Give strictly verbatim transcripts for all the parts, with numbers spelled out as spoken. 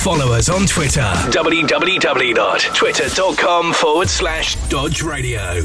Follow us on Twitter. www.twitter.com forward slash Dodge Radio.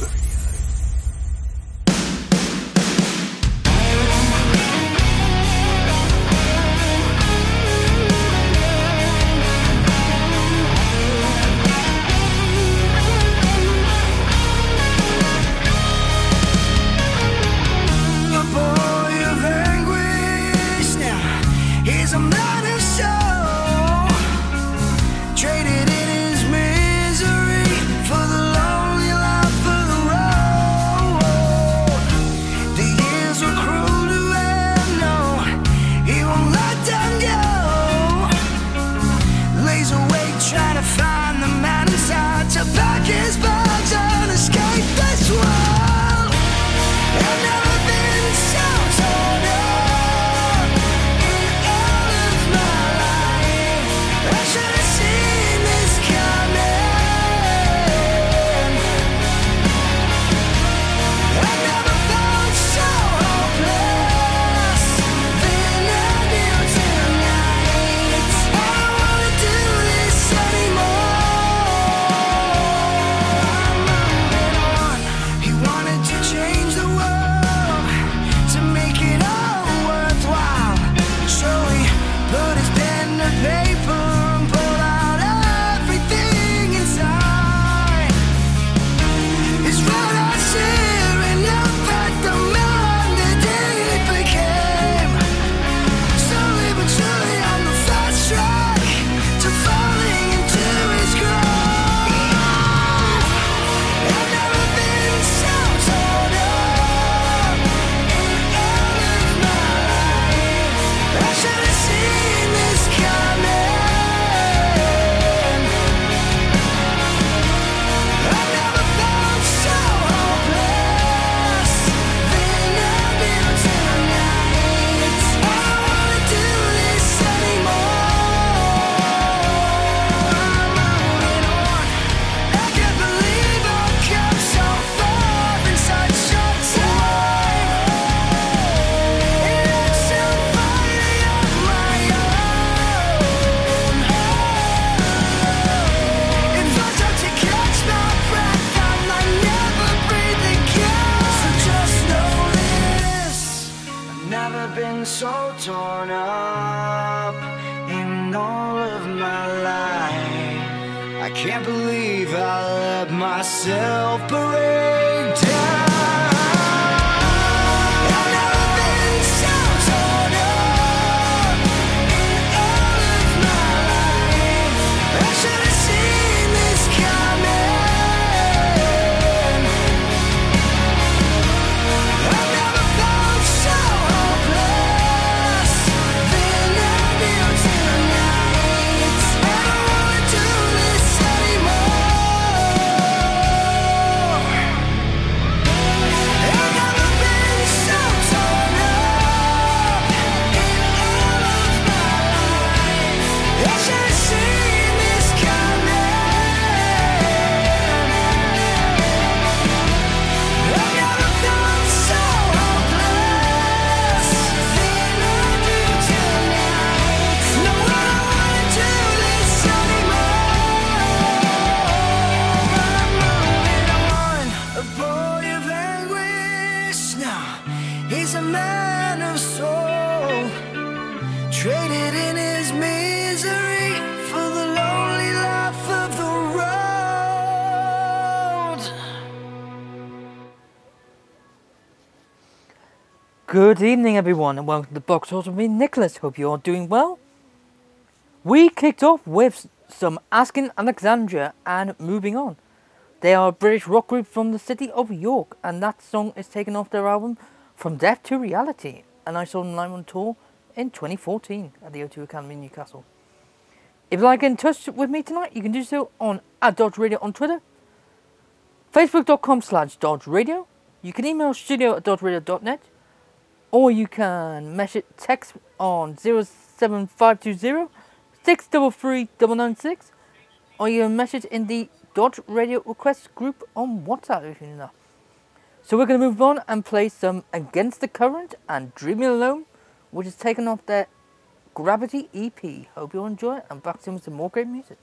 Good evening, everyone, and welcome to the Box Horse with me, Nicholas. Hope you're all doing well. We kicked off with some Asking Alexandria and Moving On. They are a British rock group from the city of York, and that song is taken off their album From Death to Reality, and I saw them live on tour in twenty fourteen at the O two Academy in Newcastle. If you'd like to get in touch with me tonight, you can do so on at Dodge Radio on Twitter, facebook.com slash Dodge Radio. You can email studio at dodge radio dot net, or you can message text on zero seven five two zero six three three nine nine six, or you can message in the Dodge Radio Request group on WhatsApp if you know. So we're going to move on and play some Against the Current and Dreaming Alone, which is taken off their Gravity E P. Hope you enjoy it, and back to some more great music.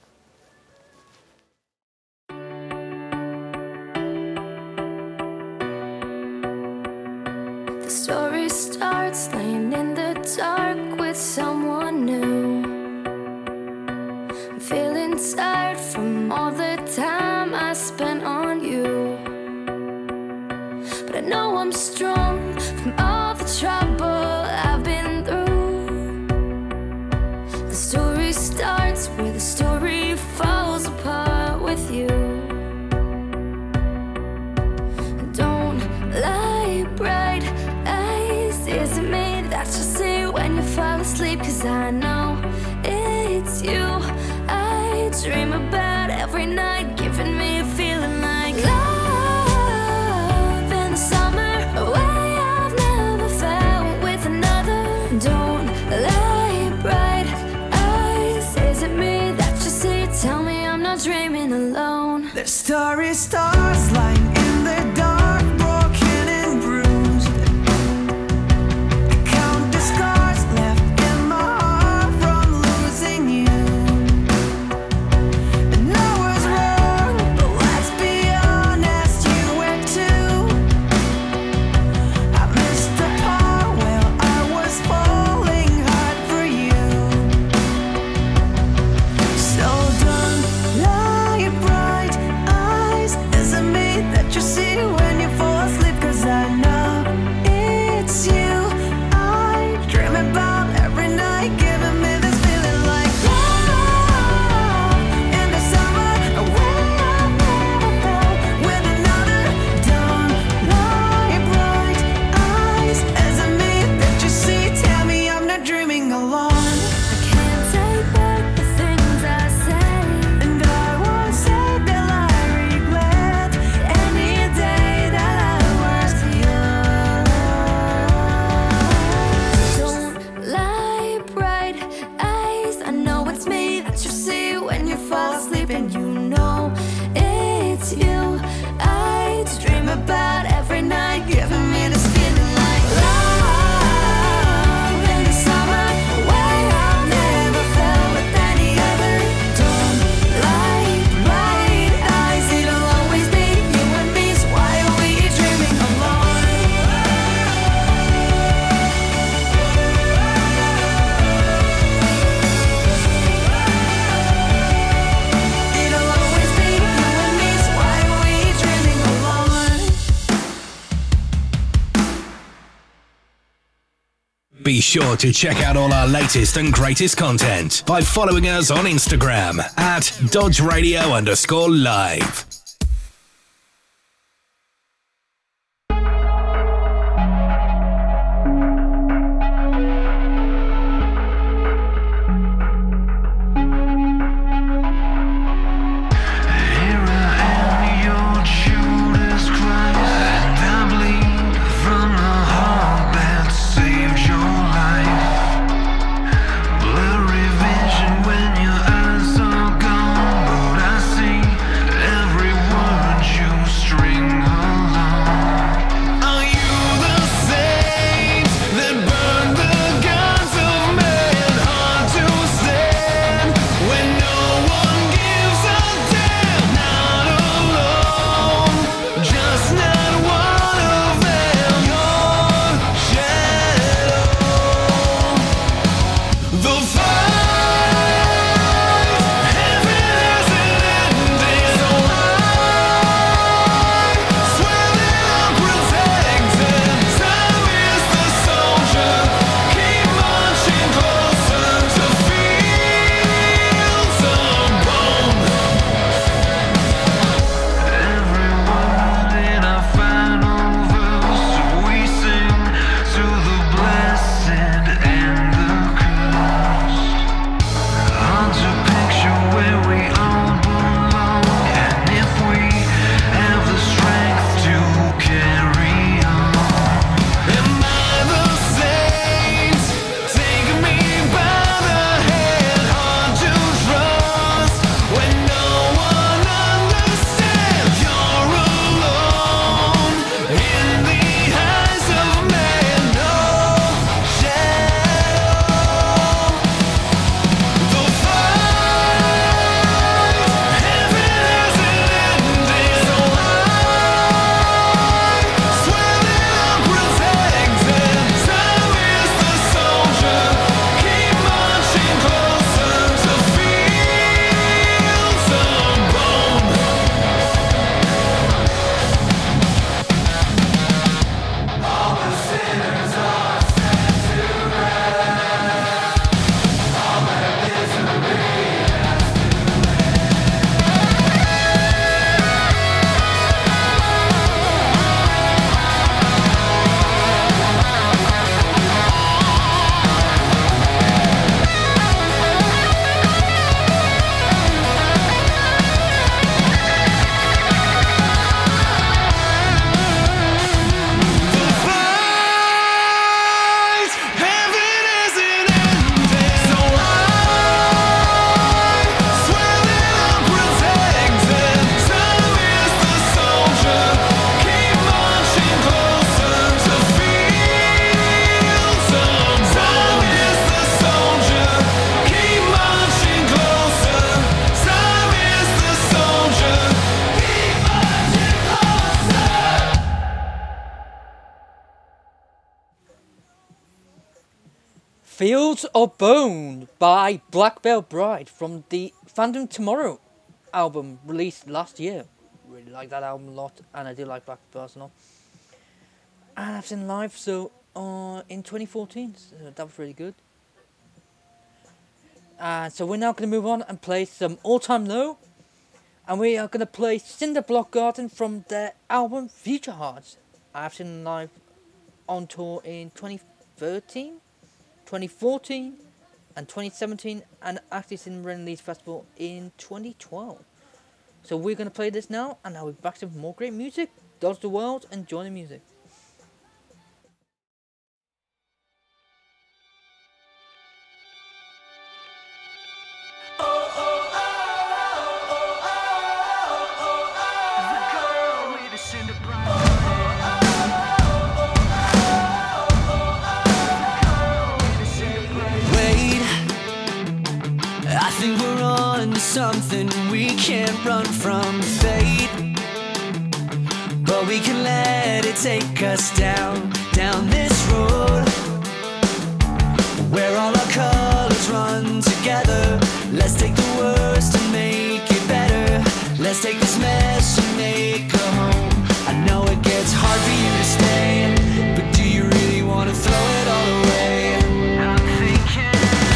The story starts laying in the dark with someone new. I'm feeling tired from all the time I spent on you, but I know I'm strong from all the trouble I've been through. The story starts where the story falls apart with you. Don't lie, bright eyes, is it me that you see when you fall asleep? Cause I know it's you I dream about every night, giving me a feeling like love in the summer, a way I've never felt with another. Don't lie, bright eyes, is it me that you see? Tell me I'm not dreaming alone. The story starts lying in the dark, broken and bruised. I count the scars left in my heart from losing you. And I was wrong, but let's be honest, you were too. I missed the part where I was falling hard for you. So don't lie, bright eyes, is it me that you see when you fall asleep? Cause I know it's you I dream about every night, giving me this feeling like love in the summer, a way I've never felt with another. Don't lie, bright eyes, is it me that you see? Tell me I'm not dreaming alone. I can't take back the things I said, And I won't say that I regret any day that I was young. don't lie, bright eyes, I know it's me that you see when you fall asleep. And you know it's you I dream about every night, giving me this feeling like love in the summer, a way I've never felt with any other. Don't lie, bright eyes, it'll always be you and me, so why are we dreaming alone? It'll always be you and me, so why are we dreaming alone? Be sure to check out all our latest and greatest content by following us on Instagram at Dodge Radio underscore live. Blurry vision when your eyes are gone, but I see every Fields of Bone by Black Veil Bride from the Phantom Tomorrow album released last year. Really like that album a lot, and I do like Black Personal. And I've seen live so uh, in twenty fourteen, so that was really good. And so we're now going to move on and play some All Time Low, and we are going to play Cinder Block Garden from their album Future Hearts. I've seen them live on tour in twenty thirteen, twenty fourteen, and twenty seventeen, and actually seen them run Leeds Festival in twenty twelve. So we're going to play this now, and I'll be back to more great music. Dodge the world and join the music. Something we can't run from, fate, but we can let it take us down, down this road where all our colors run together. Let's take the worst and make it better. Let's take this mess and make a home. I know it gets hard for you to stay, but do you really want to throw it all away? I'm thinking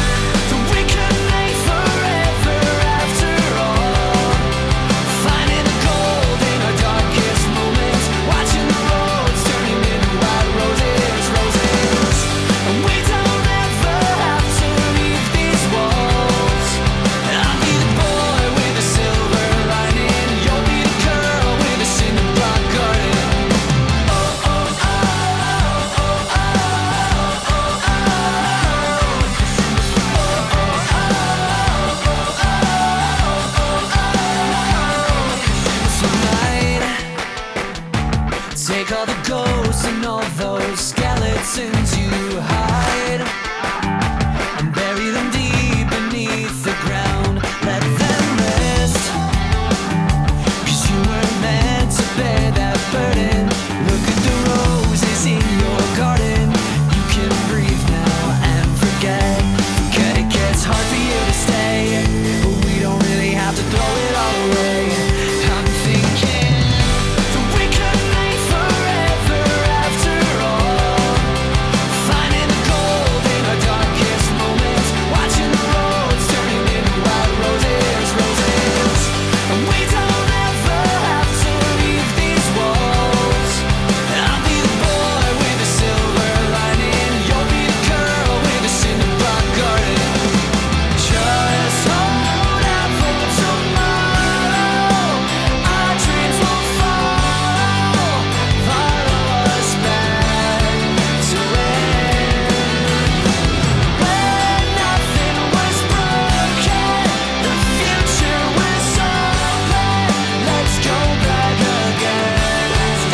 skeletons you hide and bury them deep beneath the ground. Let them rest, 'cause you weren't meant to bear that burden. Look at the roses in your garden. You can breathe now and forget. Forget it gets hard for you to stay, but we don't really have to throw it all away. I'm thinking that we could make forever after all. Finding the gold in our darkest moments, watching the roads turning into wild roses, roses. And we don't ever have to leave these walls. I'll be the boy with the silver lining. You'll be the girl with the cinder block garden. Just hold out for tomorrow. Our dreams will follow, follow us back to when, when nothing was broken, the future was open. Let's go back again.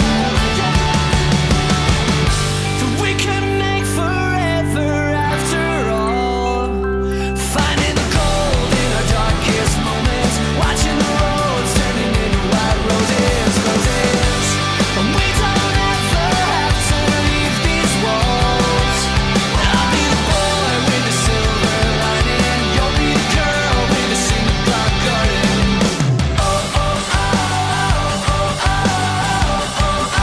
That we can make forever after all. Finding the gold in our darkest moments, watching the roads turning into wild roses, roses. And we don't ever have to leave these walls. I'll be the boy with the silver lining. You'll be the girl with the cinder block garden. Oh, oh, oh, oh, oh, oh, oh,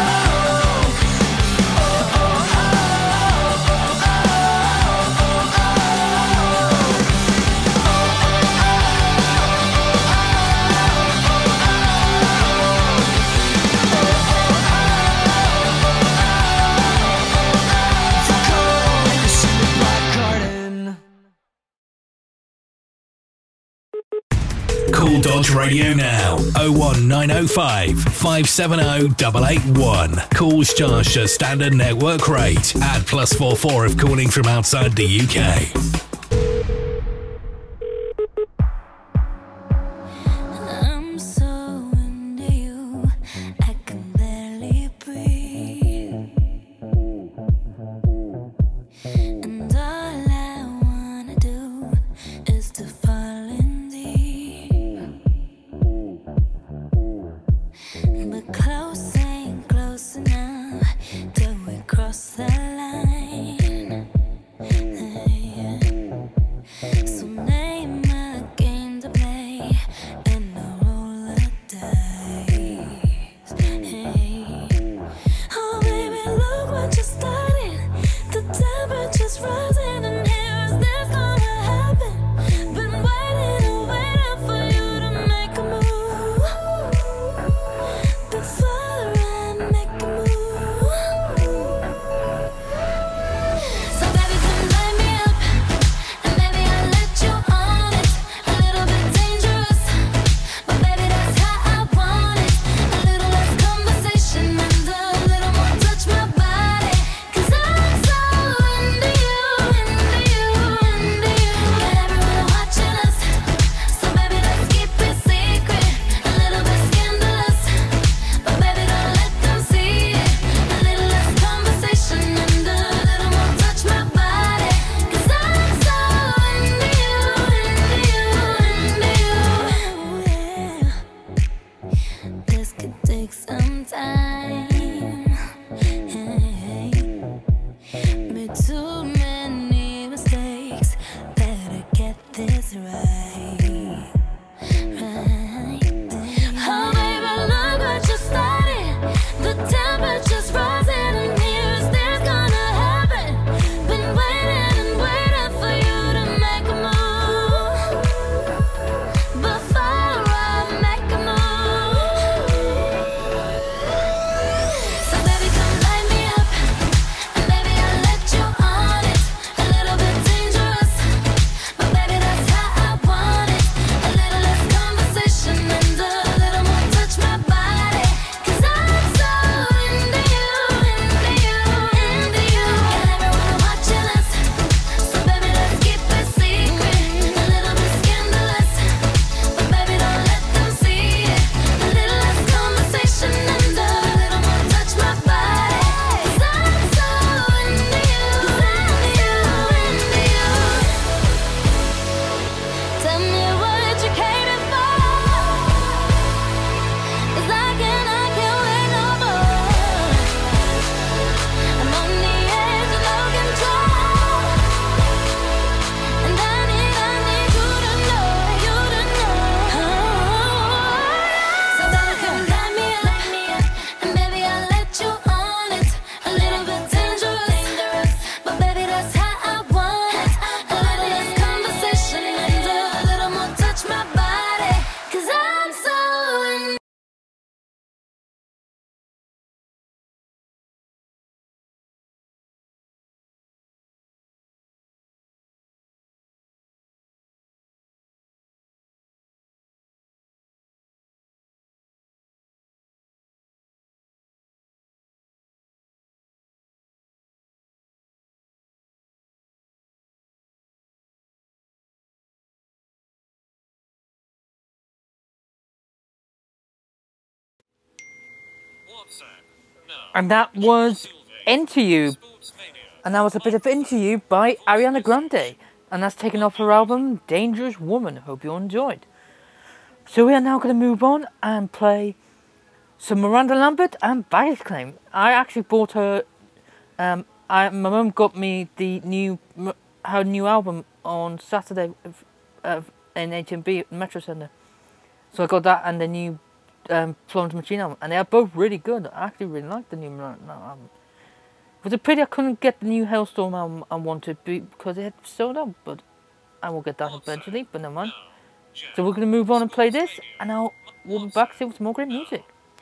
Call Dodge Radio now. oh one nine oh five, five seven oh, eight eight one. Calls charged at standard network rate. Add plus four four if calling from outside the U K. I'm so into you, I can barely breathe. And all I wanna do is to fall in deep. But close ain't close enough till we cross the line. right. Right. Oh, baby, look what you started. The temperature's rising and here's there's gonna happen. Been waiting and waiting for you to make a move. Before I make a move. So baby, come light me up. And baby, I'll let you on it. A little bit dangerous, but baby, that's how I want it. A little less conversation and a little more touch my body. Cause I'm so into you, into you, into you. And everyone watching us. So baby, let's keep it secret. A little bit scandalous, but baby, don't let them see it. A little less conversation and a little more touch my body. Cause I'm so into you, into you, into you. Tell me what you catered for. Cause I can't, I can't wait no more. I'm on the edge of no control. And I need, I need you to know, you to know. So baby, come light me up, light me up. And baby, I'll let you on it. A little bit dangerous, but baby, that's how I want it. A little less conversation and a little more touch my body. Cause I'm so in. And that was Into You. And that was a bit of Into You by Ariana Grande. And that's taken off her album Dangerous Woman. Hope you enjoyed. So we are now going to move on and play some Miranda Lambert and Baggage Claim. I actually bought her. Um, I, my mum got me the new her new album on Saturday uh, in H M B Metro Centre. So I got that and the new um, Florence Machine album, and they are both really good. I actually really like the new Miranda album. It was a pity I couldn't get the new Hellstorm album I wanted because it had sold out, but I will get that eventually. But never mind. So we're going to move on and play this, and I'll we'll be back soon with some more great music.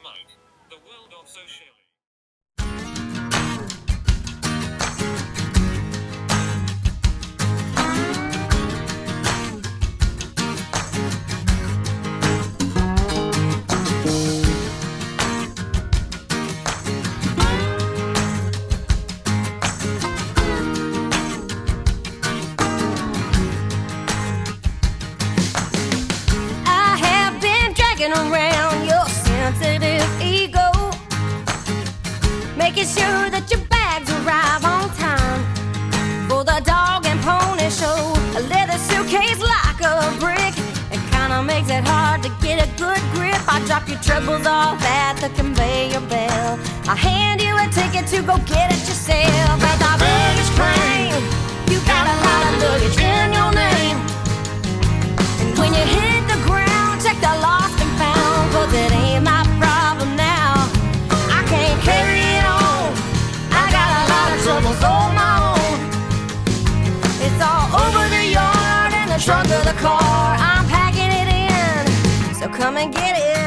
I have been dragging around your sensitive ego, making sure that your bags arrive on time for the dog and pony show. A leather suitcase like a brick, it kinda makes it hard to get a good grip. I drop your troubles off at the conveyor belt. I hand you a ticket to go get it yourself. At the baggage claim, you got a lot of luggage in your name. And when you hit the ground, check the lost and found, cause it ain't my problem now. I can't carry it on, I got a lot of troubles on my own. It's all over the yard and the trunk of the car. I'm packing it in, so come and get it.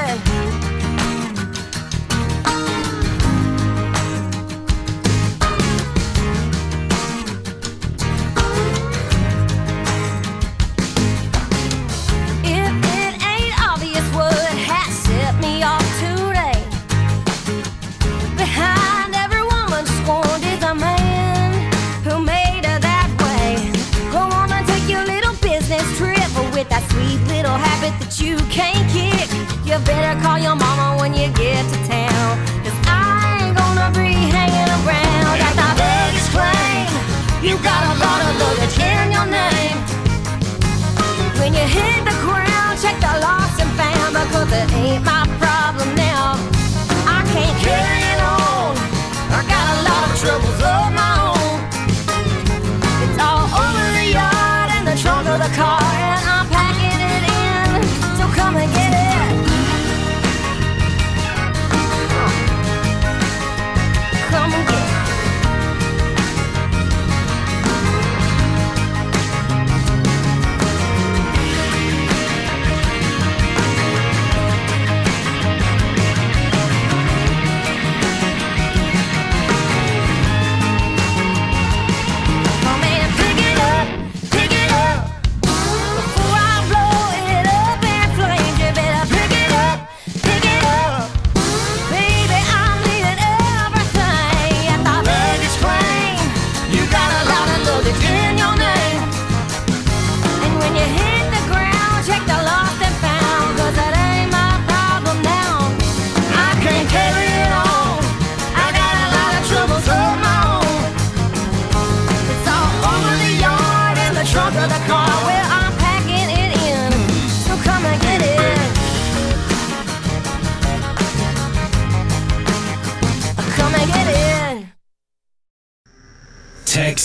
If it ain't obvious what has set me off today, behind every woman scorned is a man who made her that way. Go on and take your little business trip with that sweet little habit that you can't kick. You better call your mama when you get to town, cause I ain't gonna be hanging around. At the baggage claim, you got a lot of luggage in your name. When you hit the ground, check the lost and found, because it ain't my problem now. I can't carry it on, I got a lot of troubles of my own. It's all over the yard and the trunk of the car, and I'm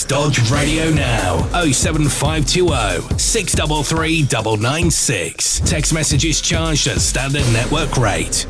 Text Dodge Radio now. oh seven five two oh, six three three nine nine six. Text messages charged at standard network rate.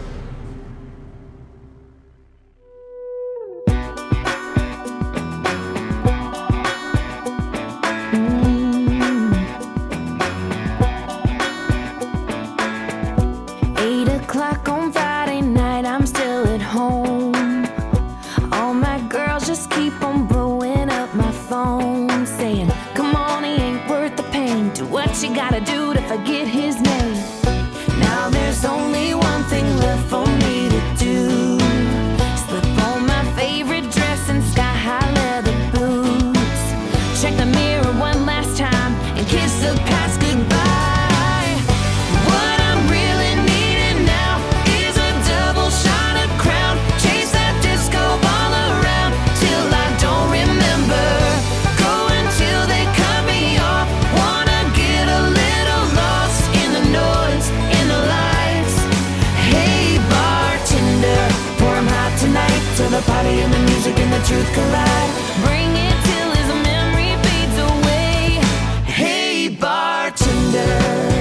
Eight o'clock on Friday night, I'm still at home. All my girls just keep on blowing up my phone, saying, come on, he ain't worth the pain. Do what you gotta do to forget his name. Now there's only one thing left for me to do. Slip on my favorite dress and sky-high leather boots. Check the mirror one last time and kiss the past goodbye. What I'm really needing now is a double shot of Crown. Chase that disco ball around till I don't remember. Go until they cut me off. Wanna get a little lost in the noise, in the lights. Hey bartender, pour 'em hot tonight till the party and the music and the truth collide. Bring it till his memory fades away. Hey bartender.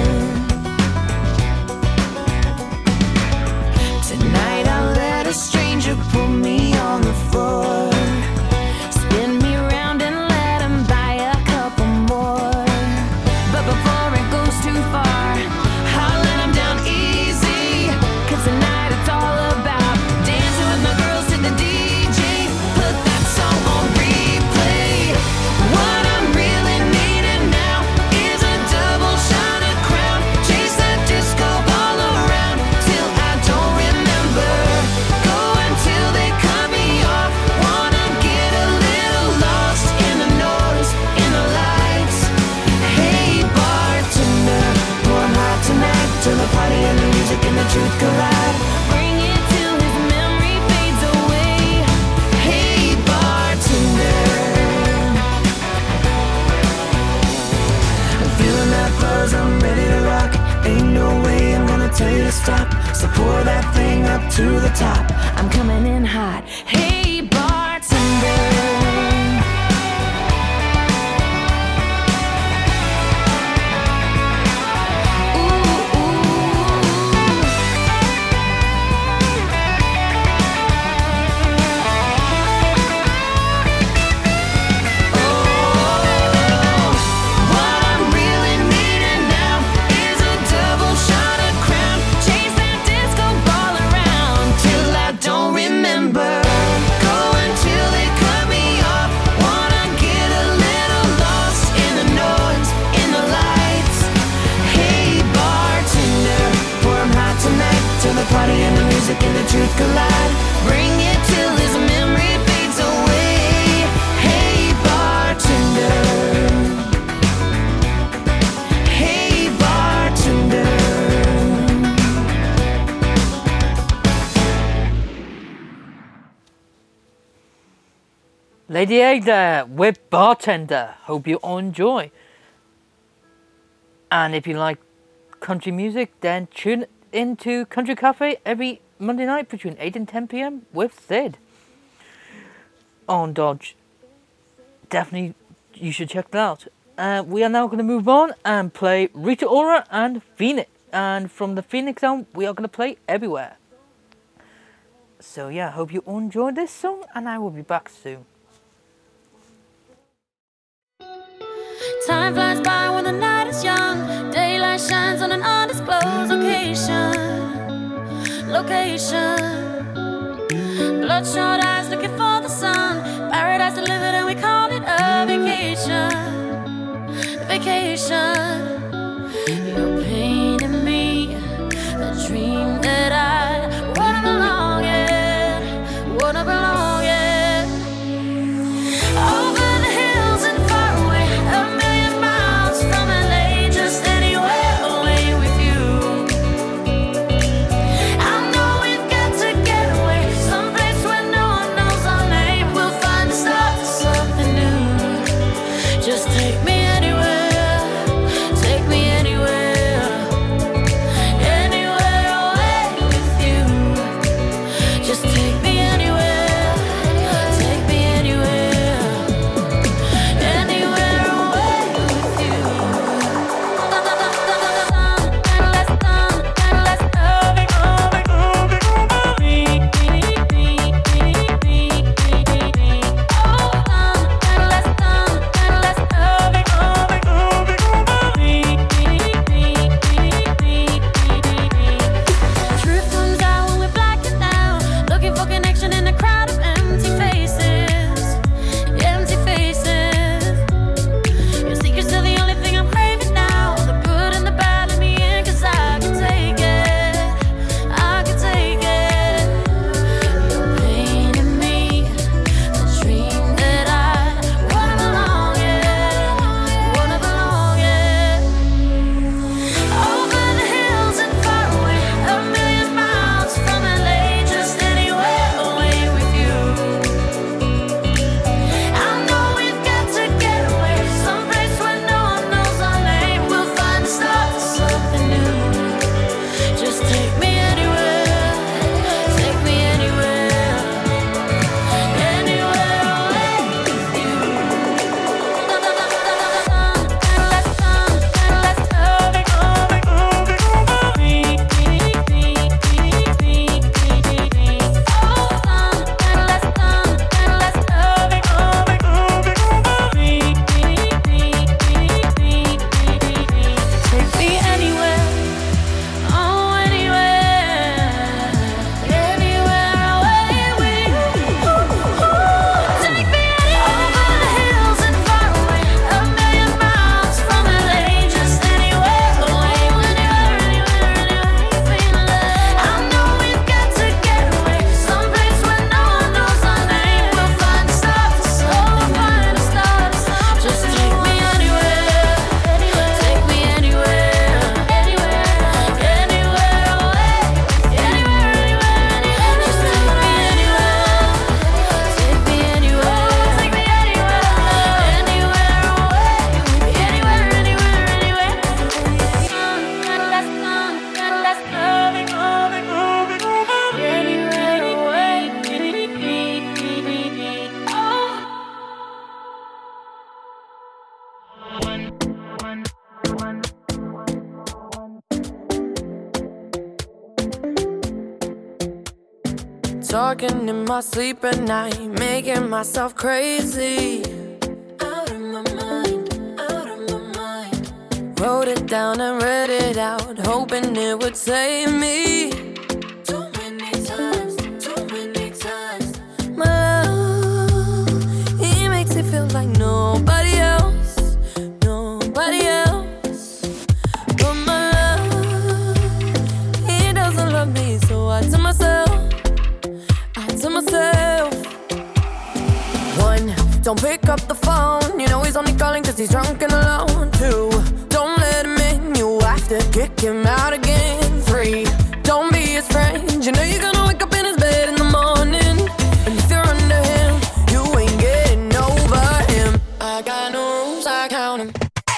Tonight I'll let a stranger put me on the floor. Spin me round and let him buy a couple more. But before it goes too far, I'll let him down easy. Cause tonight it's all about dancing with my girls to the D J. Put that song on replay. What I'm really needing now is a double shot of Crown. Chase that disco ball around till I don't remember. Go until they cut me off. Wanna get a little lost in the noise, in the lights. Hey bartender, pour 'em hot tonight till the party and the music and the truth collide. Bring it till his memory fades away. Hey bartender. I'm feeling that buzz, I'm ready to rock. Ain't no way I'm gonna tell you to stop. So pour that thing up to the top. I'm coming in hot. Hey bartender. Ooh, ooh. What I'm really needing now is a double shot of Crown. Chase that disco ball around till I don't remember. Go until they cut me off. Wanna get a little lost in the noise, in the lights. Hey bartender, pour 'em hot tonight till the party and the music and the truth collide. Bring it till his memory fades away. Hey bartender. Hey bartender. Lady A there with Bartender. Hope you all enjoy. And if you like country music, then tune into Country Cafe every Monday night between eight and ten p.m. with Sid on Dodge. Definitely, you should check that out. Uh, we are now going to move on and play Rita Ora and Phoenix. And from the Phoenix album, we are going to play Everywhere. So yeah, hope you all enjoyed this song, and I will be back soon. Time flies by when the night is young. Daylight shines on an undisclosed location. Location. Bloodshot eyes looking for the sun. Paradise delivered and we call it a vacation. Vacation. You're painting me a dream that I wanna belong in. Wanna belong in. Over the hills and far away, a million miles from L A, just anywhere away with you. I know we've got to get away, someplace where no one knows Talking in my sleep at night, making myself crazy. Out of my mind, out of my mind. Wrote it down and read it out, hoping it would save me. Too many times, too many times. My love, he makes it feel like nobody else, nobody else. But my love, he doesn't love me, so I tell myself, to myself. One, don't pick up the phone, you know he's only calling cause he's drunk and alone. Two, don't let him in, you have to kick him out again. Three, don't be his friend, you know you're gonna wake up in his bed in the morning. And if you're under him, you ain't getting over him. I got no rules, I count him.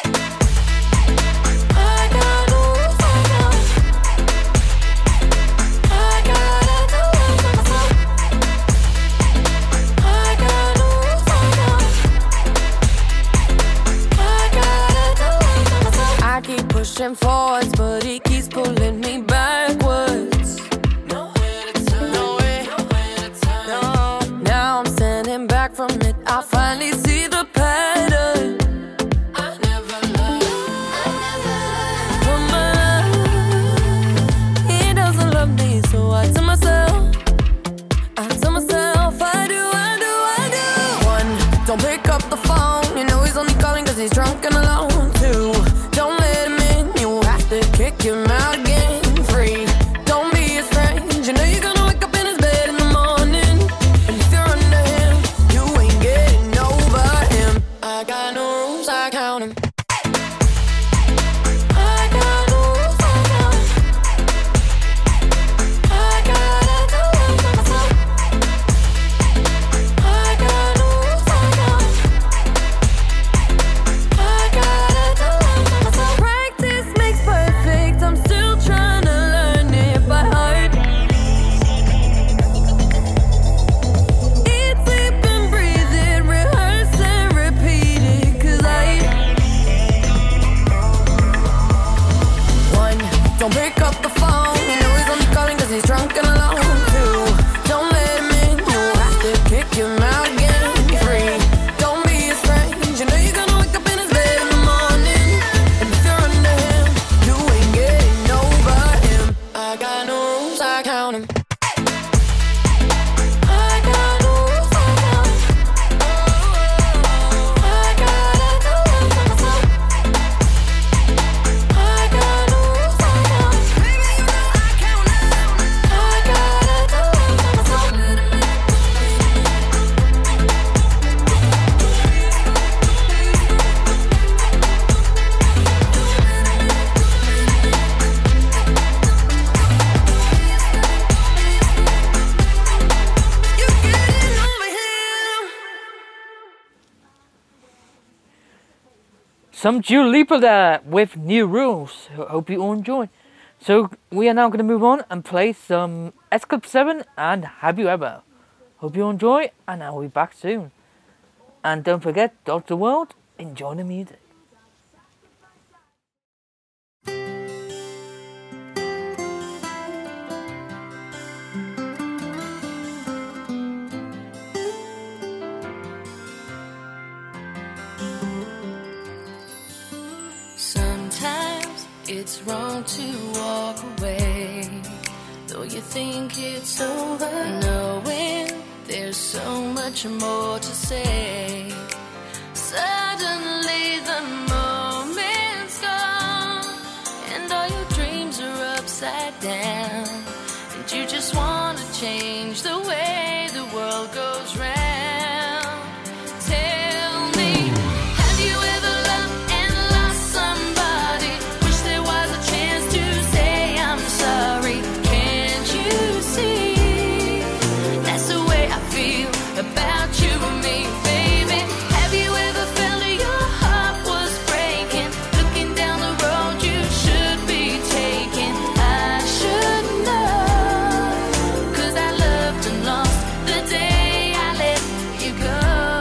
Pushing forwards, but he keeps pulling me backwards. Nowhere to turn, nowhere, nowhere to turn. No. Now I'm standing back from it. I finally see the pattern. I never loved, I never loved. But my love, he doesn't love me, so I tell myself, I tell myself, I do, I do, I do. One, don't pick up the phone, you know he's only calling cause he's drunk and alone. Two, don't let him kick him out again. Three, don't be his friend, you know you're gonna wake up in his bed in the morning. And if you're under him, you ain't getting over him. I got no rules, I count him. I got no rules, I count him. I gotta do it for myself. I got no rules, I count him. I gotta do it for myself. Practice makes perfect, I'm still trying to learn it by heart. Eat, sleep and breathe it, rehearse and repeat it. Cause I One, don't pick up the phone, you know he's only calling cause he's drunk and alone. Two, don't let him in, you have to kick him out again. Three, don't be his friend, you know you're gonna wake up in his bed in the morning. And if you're under him, you ain't getting over him. I got no rules, I count him. I got no rules, I count him. I gotta do it for myself. I got no rules, I count him. Baby, you know I count him. I gotta do it for myself. You getting over him. Some Dua Lipa there with New Rules. Ho- Hope you all enjoy. So we are now going to move on and play some S Club seven and Have You Ever. Hope you all enjoy, and I'll be back soon. And don't forget, Doctor World, enjoy the music. Sometimes it's wrong to walk away, though you think it's over, knowing there's so much more to say. Suddenly the moment's gone, and all your dreams are upside down, and you just want to change the way the world goes round. Tell me, have you ever loved and lost somebody? Wish there was a chance to say I'm sorry. Can't you see that's the way I feel about you and me, baby? Have you ever felt that your heart was breaking, looking down the road you should be taking? I should know, cause I loved and lost the day I let you go.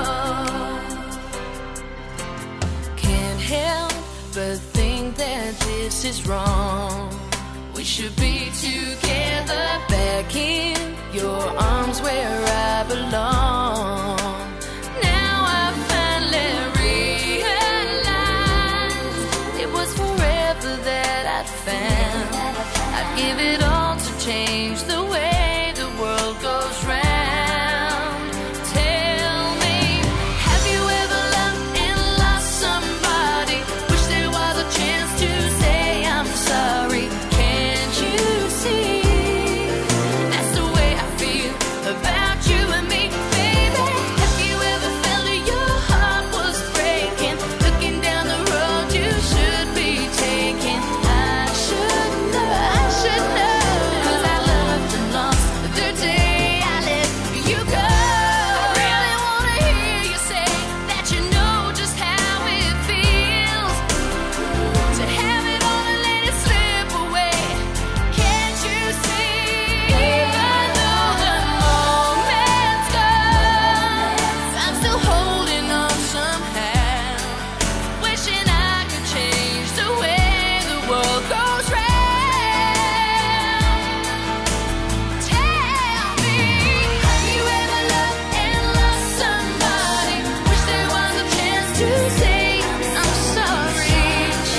Can't help but think that this is wrong. We should be together back in your arms where I belong. Now I finally realize it was forever that I'd found. I'd give it all to change the way the world goes round. Tell me, have you ever loved and lost somebody? Wish there was a chance to say I'm sorry. Can't you see? That's the way I feel about you and me, baby. Have you ever felt your heart was breaking? Looking down the road you should be taking. I should know, I should know, 'cause I loved and lost the day I let you go. I really wanna hear you say that you know just how it feels to have it all and let it slip away. Can't you see? Even though the moment's gone, I'm still holding on somehow, wishing I could change the way the world goes round. Tell me, have you ever loved and lost somebody? Wish there was a chance to say I'm sorry.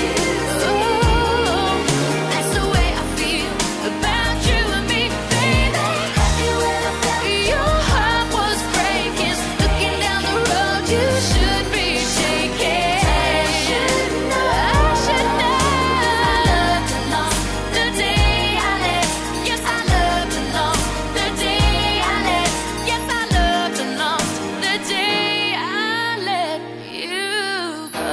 Oh, that's the way I feel about you and me, baby. Have you ever felt your heart was breaking? Looking down the road you should be taking. I should know, I should know. I loved and lost the day I let. Yes, I loved and lost the day I let. Yes, I loved and lost the day I let you go.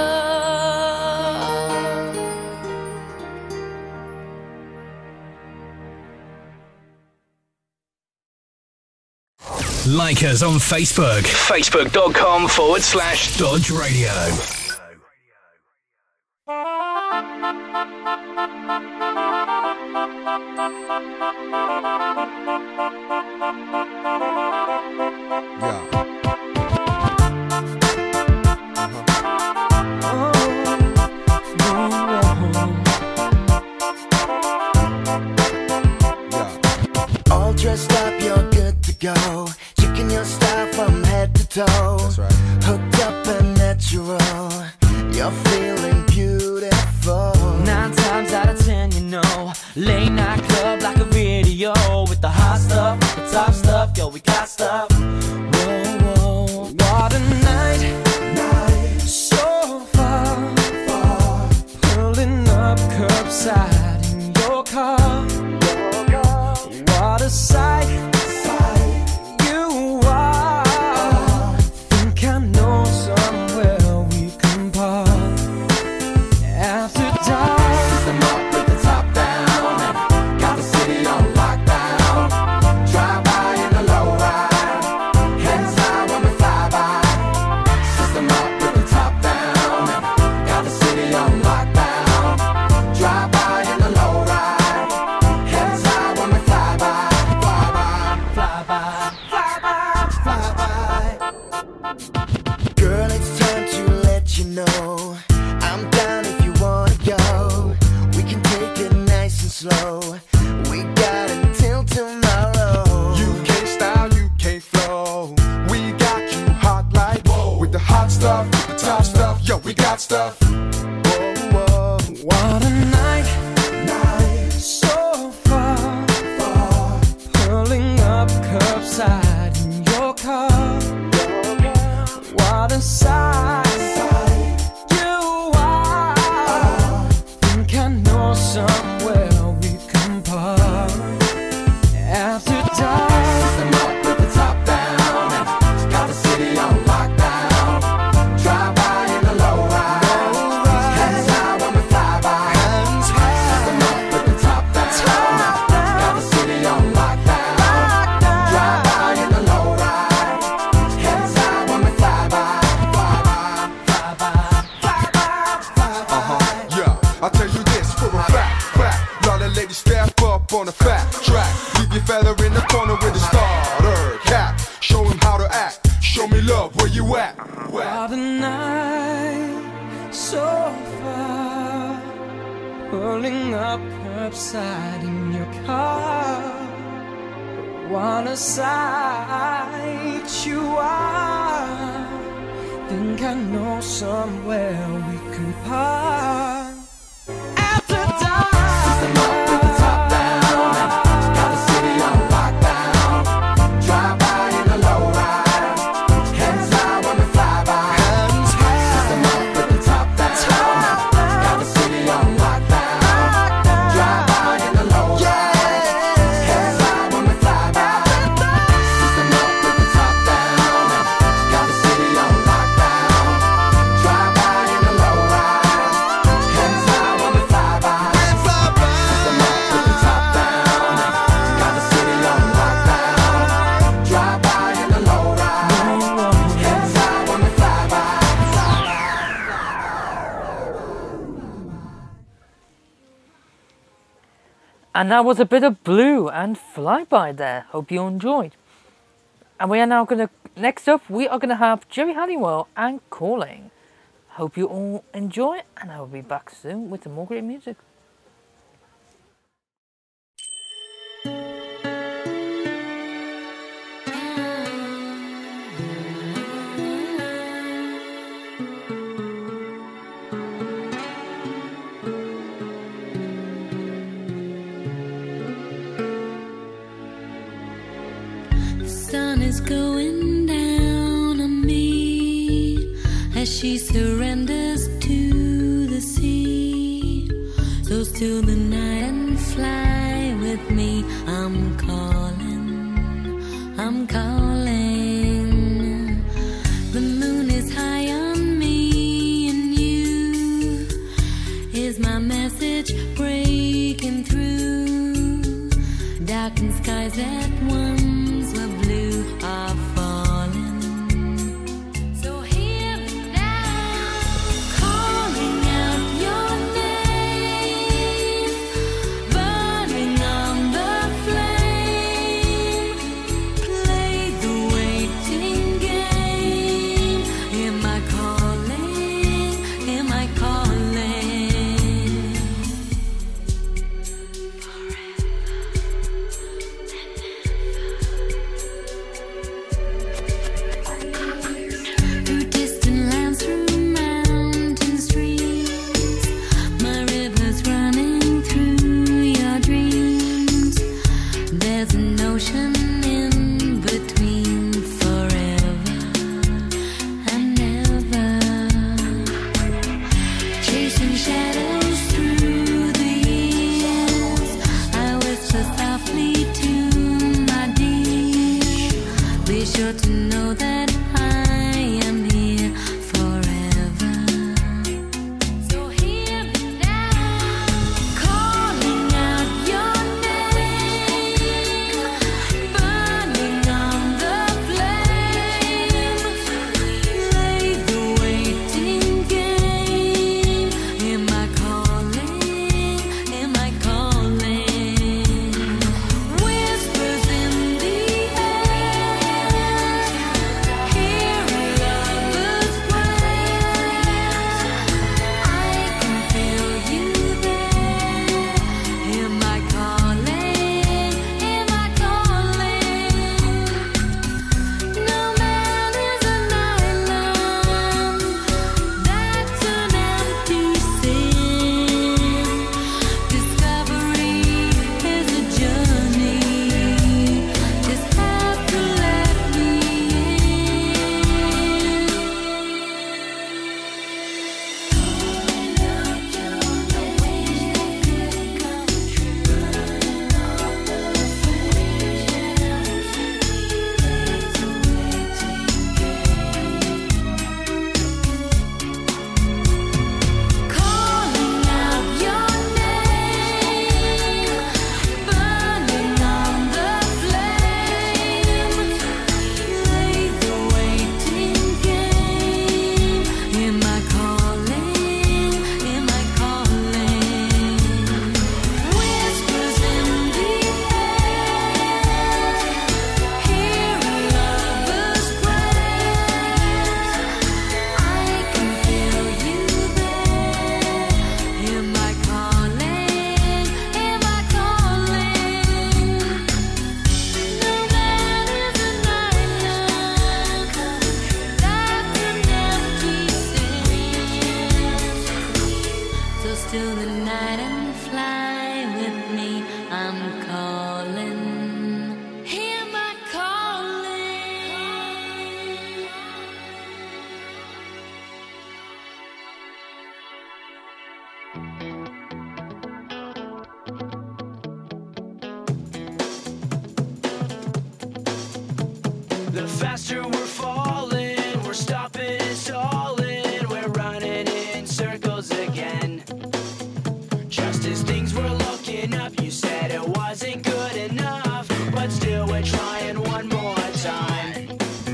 Like us on Facebook. Facebook.com forward slash Dodge Radio. All dressed up, you're good to go. Checking your style from head to toe. That's right. Hooked up and natural. You're feeling beautiful. Nine times out of ten, you know, late night club like a video with the hot stuff, the top stuff, yo, we got stuff. Whoa, whoa, what a night, night, so far, far, pulling up curbside in your car. Your car. What a sight, sight, you are. Think I know somewhere we can park. After dark, system up with the top down, and got the city on lockdown. Drive by in the low ride, hands high when we fly by. System up with the top down, and got the city on lockdown. Drive by in the low ride, hands high when we fly by. Fly by, fly by, fly by, fly by. Girl, it's time to let you know I'm down if you wanna go. We can take it nice and slow. We got until tomorrow. You can't style, you can't flow. We got you hot like whoa. With the hot stuff, with the top stuff, yo, we got stuff. Whoa, whoa. What a night, night, so far, far, pulling up curbside in your car. What a sight, sight, you are. Think I know somewhere we can park. After dark, system up with the top down, and got the city on lockdown. Drive by in the low ride, hands high when we fly by. System up with the top down, got the city on lockdown. Drive by in the low ride, hands high when we fly by. Fly by, fly by, fly by, fly by. Uh-huh, yeah, I tell you this for a fact, fact. Y'all the ladies step up on the fat track. Leave your fella in the corner with a starter cap. Show him how to act, show me love, where you at? Where? What a night, so far, pulling up curbside in your car. wanna sight you out. Think I know somewhere we can part. After dark, system up with the top down, got the city on lockdown. Drive by in a low rider, hands high when we fly by. Hands high, system up with the top down, got the city on lockdown. Drive by in a low rider, hands high when we fly by. System up with the top down, got the city on lockdown. Drive by in a low rider, hands high when we fly by. System up with the top down, got the city on lockdown. Drive by in a low rider, hands high when we fly by. And that was a bit of Blue and Flyby there. Hope you enjoyed. And we are now going to, next up, we are going to have Jerry Halliwell and Calling. Hope you all enjoy, and I will be back soon with some more great music. The sun is going down on me as she surrenders to the sea. So still the night and fly with me. I'm calling, I'm calling. The moon is high on me and you. Is my message breaking through? Darkened skies that once were blue are falling. So hear me now, calling out your name, burning on the flame. Play the waiting game. Am I calling? Am I calling? Forever and ever. The faster we're falling, we're stopping and stalling, we're running in circles again. Just as things were looking up, you said it wasn't good enough, but still we're trying one more time.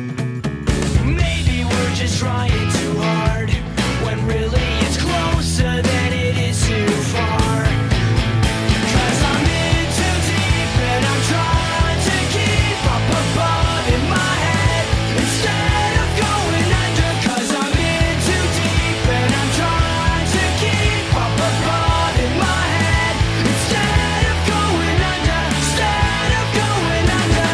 Maybe we're just trying too hard, when really it's closer than it is too far. Cause I'm in too deep and I'm trying to keep up above in my head instead of going under. Cause I'm in too deep and I'm trying to keep up above in my head instead of going under, instead of going under.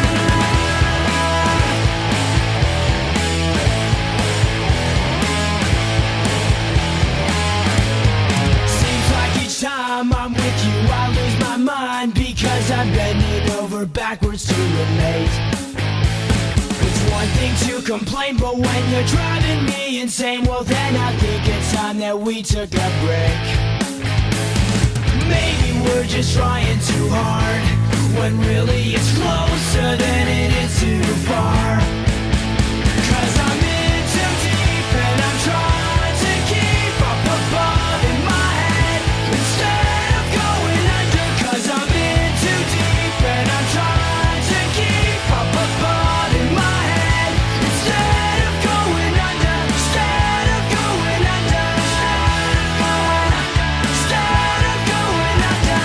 Seems like each time I'm with you I lose my mind, because I'm bending over backwards to relate. It's one thing to complain, but when you're driving me insane, well then I think it's time that we took a break. Maybe we're just trying too hard, when really it's closer than it is too far. Cause I'm in too deep and I'm trying to keep up above in my head instead of going under. Cause I'm in too deep and I'm trying to keep up above in my head instead of going under, instead of going under, instead of going under.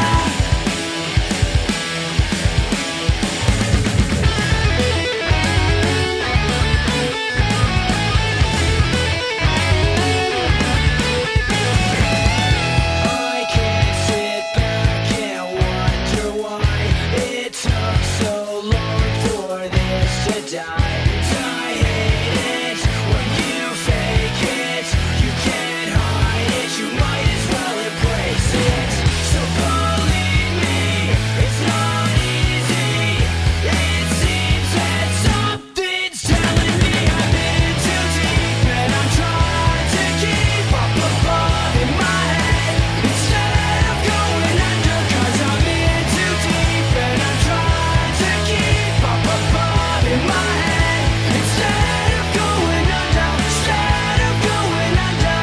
I can't sit back and wonder why it took so long for this to die. I hate it when you fake it. You can't hide it, you might as well embrace it. So believe me, it's not easy. It seems that something's telling me I'm in too deep and I'm trying to keep up above in my head instead of going under. Cause I'm in too deep and I'm trying to keep up above in my head instead of going under, instead of going under,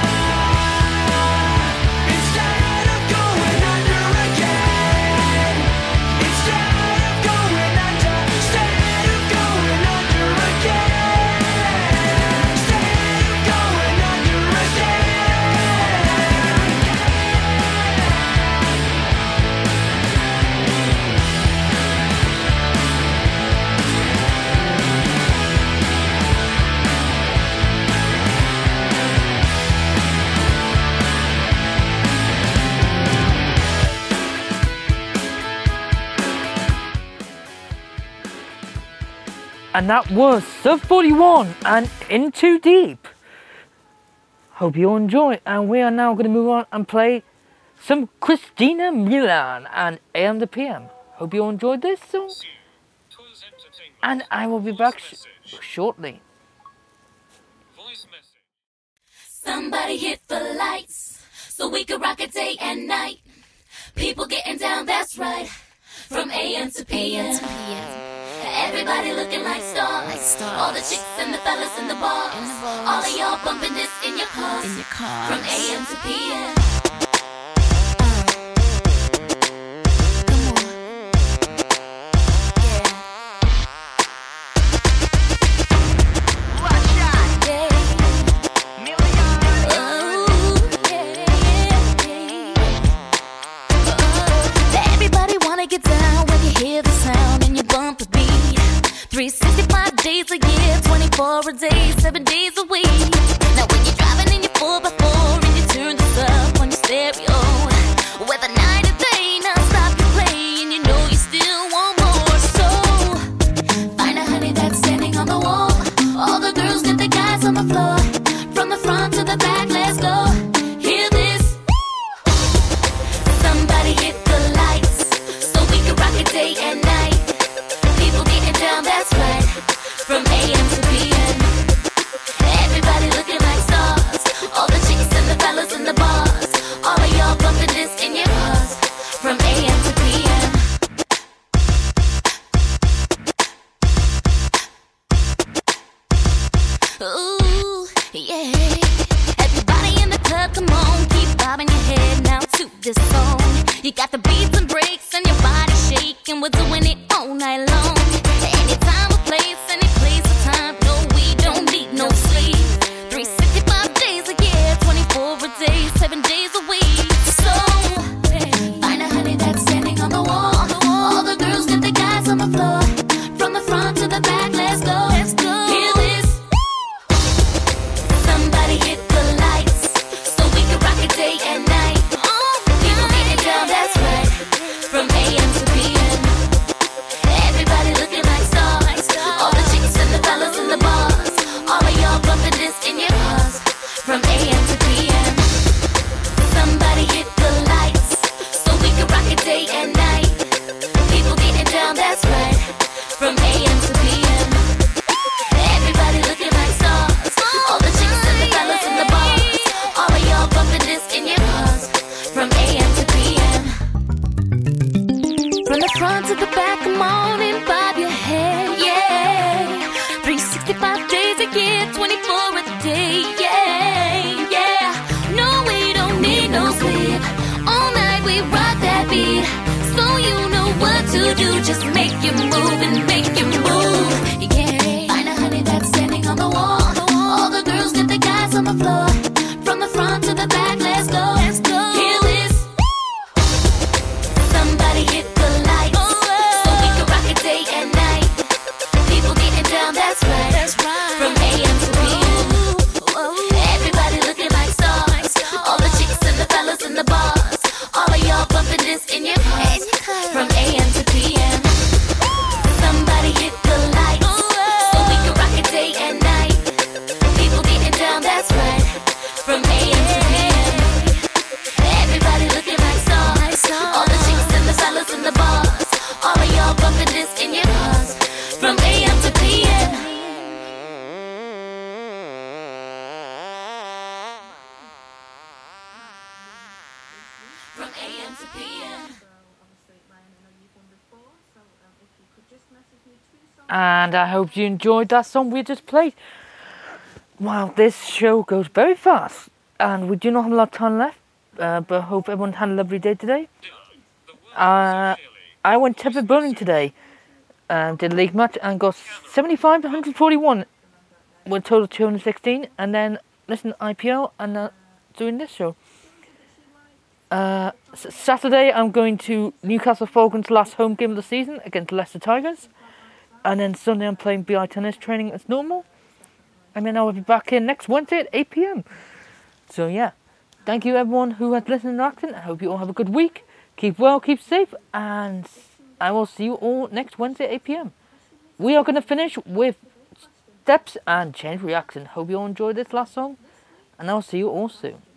instead of going under again, instead of going under, instead of going under again, instead of going under And that was Sub forty-one and In Too Deep. Hope you all enjoy it. And we are now going to move on and play some Christina Milian and A M to P M. Hope you all enjoyed this song. And I will be back sh- shortly. Somebody hit the lights so we could rock it day and night. People getting down, that's right. From A M to P M. Everybody looking like stars. All the chicks and the fellas in the bars. All of y'all bumping this in your cars. From A M to P M. Get down when you hear the sound and you bump the beat. three sixty-five days a year, twenty-four a day, seven days a week. Now when you're driving in your four by four and you turn this up on your stereo, whether night or day, non-stop you play and you know you still want more. So find a honey that's standing on the wall. All the girls get the guys on the floor. From the front to the back, let's go. Hear this. Somebody hit the lights so we can rock it day and night. People getting down, that's right. From A M to P M. You got the beats and breaks and your body shaking. We're doing it all night long. Any time or place, any place or time. No, we don't need no sleep. three sixty-five days a year, twenty-four a day, seven days a week. So, find a honey that's standing on the wall. All the girls get the guys on the floor. From the front to the back, let's go. Let's go. Hear this. Somebody hit the lights so we can rock it day and night. People getting down, that's right. From A M to P M. Everybody looking like stars. All the chicks and the fellas in the bars. All of y'all bumping this in your cars. From A M to P M. Somebody hit the lights so we can rock it day and night. People getting down, that's right. From A M to P M. Everybody looking like stars. All the chicks and the fellas in the bars. All of y'all bumping this in your cars. From A M to P M. From the front to the back, come on and bob your head, yeah. three sixty-five days a year, twenty-four a day, yeah, yeah. No, we don't need no sleep. All night we rock that beat. So you know what to do, just make you move and make you move, yeah. Find a honey that's standing on the wall. All the girls get the guys on the floor. From the front to the back, let's go. Let's go. Hear this. Somebody hit the lights so we can rock it day and night. People getting down, that's right. That's right. From A M to P M. Everybody looking like stars. All the chicks and the fellas in the bars. All of y'all bumping this in your cars. From A M to P M. Somebody hit the lights so we can rock it day and night. People getting down, that's right. From A M to P M. Everybody looking like stars. All the chicks and the fellas in the bars. All of y'all bumping this in your cars. From A M to P M. From A M to P M. And I hope you enjoyed that song we just played. Wow, this show goes very fast. And we do not have a lot of time left. Uh, but I hope everyone had a lovely day today. Uh, I went Tepid Bowling today. Um, did a league match and got seventy-five to one forty-one. With a total of two hundred sixteen. And then listen to I P L and uh, doing this show. Uh, s- Saturday I'm going to Newcastle Falcons' last home game of the season against Leicester Tigers. And then Sunday I'm playing B I tennis training as normal. And then I'll be back here next Wednesday at eight p.m. So yeah, thank you everyone who has listened to Accent. I hope you all have a good week. Keep well, keep safe, and I will see you all next Wednesday at eight p.m. We are going to finish with Steps and Change Reaction. Hope you all enjoyed this last song. And I'll see you all soon.